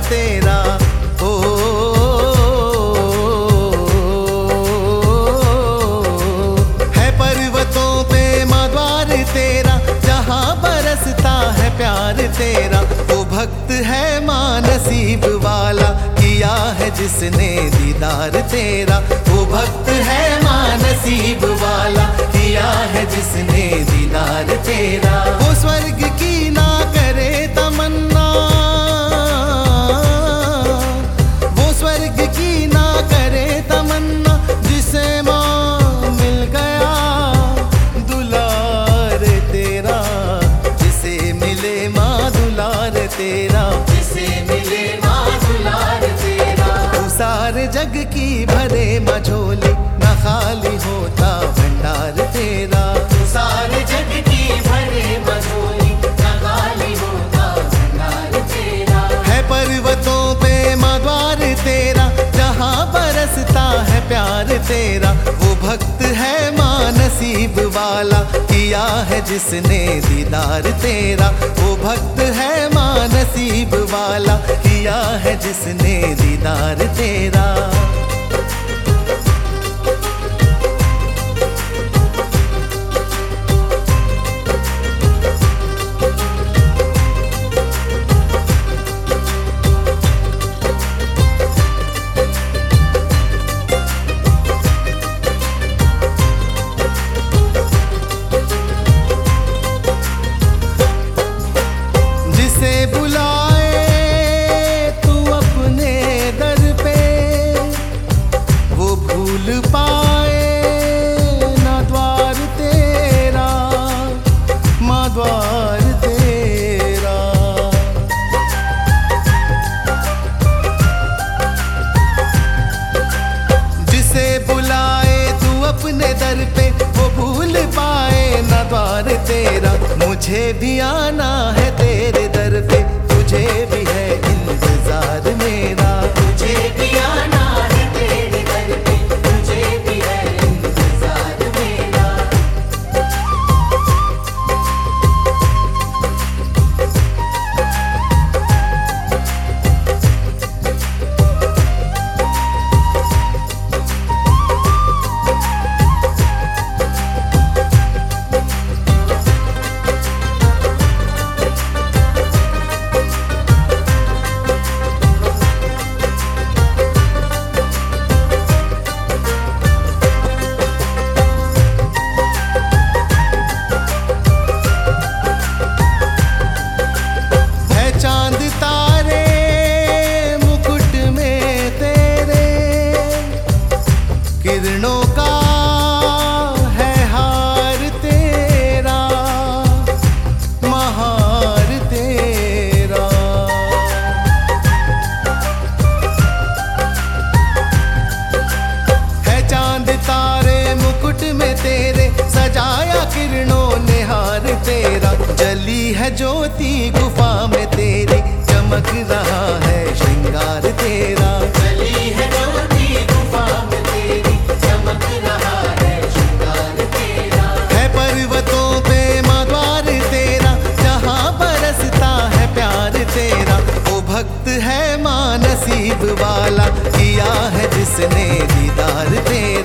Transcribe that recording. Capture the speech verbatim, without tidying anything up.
तेरा। ओ है पर्वतों पे माँ द्वार तेरा, जहाँ बरसता है प्यार तेरा। वो भक्त है माँ नसीब वाला, किया है जिसने दीदार तेरा। वो भक्त है माँ नसीब वाला, किया है जिसने दीदार तेरा। वो स्वर्ग की ना करे तमन्ना, वो स्वर्ग की ना करे तमन्ना, जिसे माँ मिल गया दुलार तेरा। जिसे मिले माँ दुलार तेरा, जिसे मिले माँ दुलार तेरा। तू सारे जग की भरे मझोली, ना खाली होता भंडार तेरा। तू सारे जग की भरे मझोली, ना खाली होता भंडार तेरा। है पर्वतों पे माँ द्वार तेरा, जहाँ बरसता है प्यार तेरा। वो भक्त है माँ नसीब वाला, किया है जिसने दीदार तेरा। वो भक्त है माँ नसीब वाला, किया है जिसने दीदार तेरा। जिसे बुलाए तू अपने दर पे, वो भूल पाए ना द्वार तेरा, माँ द्वार तेरा। जिसे बुलाए तू अपने दर पे, वो भूल पाए ना द्वार तेरा। मुझे भी आना है तेरे दर पे, तुझे भी है इंतजार मेरा। तुझे भी आना है तेरे दर पे, तुझे भी है इंतजार मेरा। किरणों का है हार तेरा, महार तेरा। है चांद तारे मुकुट में तेरे, सजाया किरणों ने हार तेरा। जली है ज्योति गुफा में तेरी, चमक रहा है श्रृंगार तेरा। जली है ज्योति गुफा में तेरी, चमक रहा है श्रृंगार तेरा। है पर्वतों पे माँ द्वार तेरा, जहाँ बरसता है प्यार तेरा। वो भक्त है माँ नसीब वाला, किया है जिसने दीदार तेरा।